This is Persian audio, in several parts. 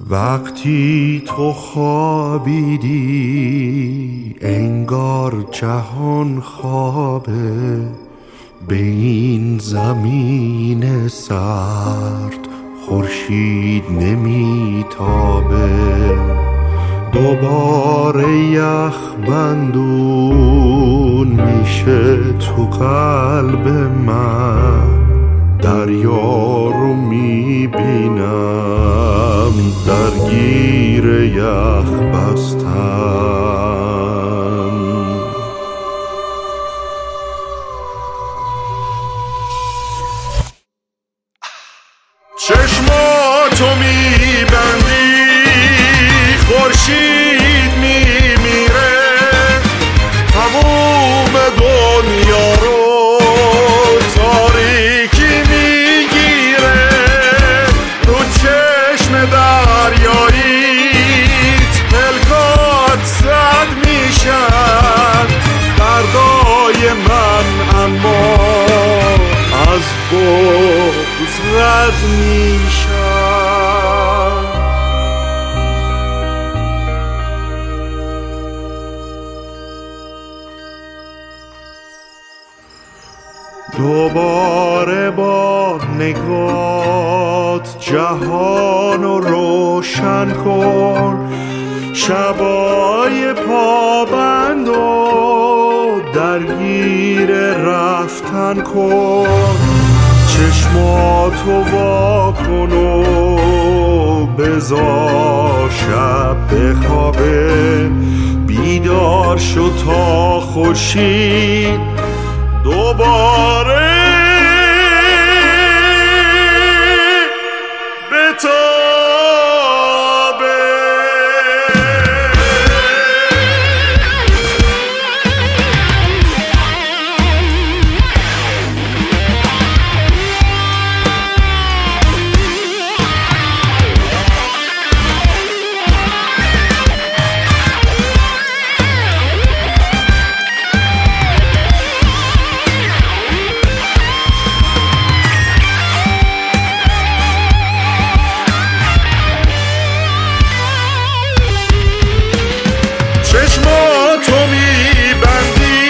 وقتی تو خوابیدی انگار جهان خوابه، به این زمین سرد خورشید نمیتابه. دوباره یخ بندون میشه تو قلب من، دریا رو میبینم درگیر یخ بستم. چشماتو میبندی خورشید میمیره، تموم دنیا رو تاریکی میگیره. رو چشم دریاییت پلکات زد میشن، دردای من اما از بغض رد میشن. دوباره با نگات جهان رو روشن کن، شبای پابند و درگیر رفتن کن. چشماتو وا کن و بذار شب بخوابه، بیدار شو تا خورشید دوباره بتابه. چشماتو میبندی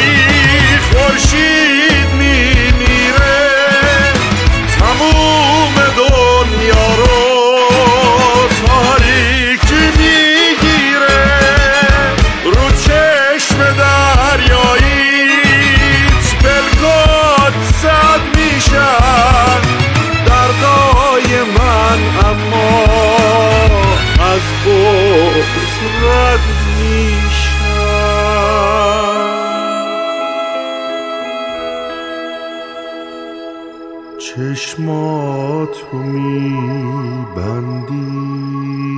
خورشید میمیره، تموم دنیا رو تاریکی میگیره. رو چشم دریاییت پلکات زد میشن، دردای من اما از بغض رد چشماتو میبندی